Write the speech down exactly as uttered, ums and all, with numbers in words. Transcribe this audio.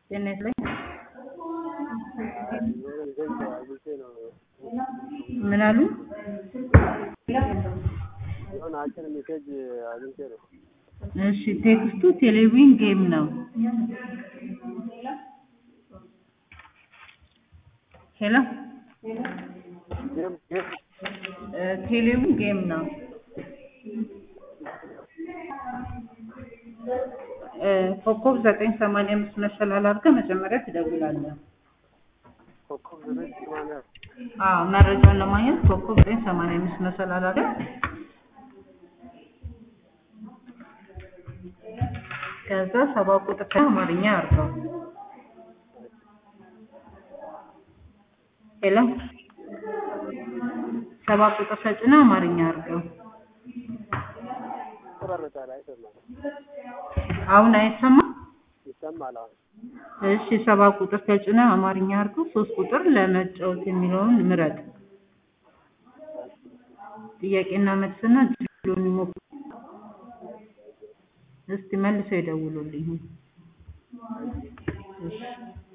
ጤና ይስጥልኝ። ምን አሉ? እሺ ቴክስቱ ቴሌቪዥን ጌም ነው። ሄሎ ቴሌቪዥን ጌም ነው። ኮከብ ዘጠኝ ሰማንያ አምስት መሰላል አድርገህ መጀመሪያ ትደውላለህ። አዎ መረጃውን ለማግኘት ኮከብ ዘጠኝ ሰማንያ አምስት መሰላል አድርገህ ከዛ ሰባ ቁጥር አማርኛ አድርገው። ሄሎ ሰባ ቁጥር ተጭና አማርኛ አድርገው። አሁን አይሰማም? ይሰማል። እሺ ሰባ ቁጥር ተጭና አማርኛ አድርገው። ሶስት ቁጥር ለመጫወት የሚለውን ምረጥ። ጥያቄና መልስና ዲሎኒ ሞክ እስቲ መልሰው ይደውሉልኝ። እሺ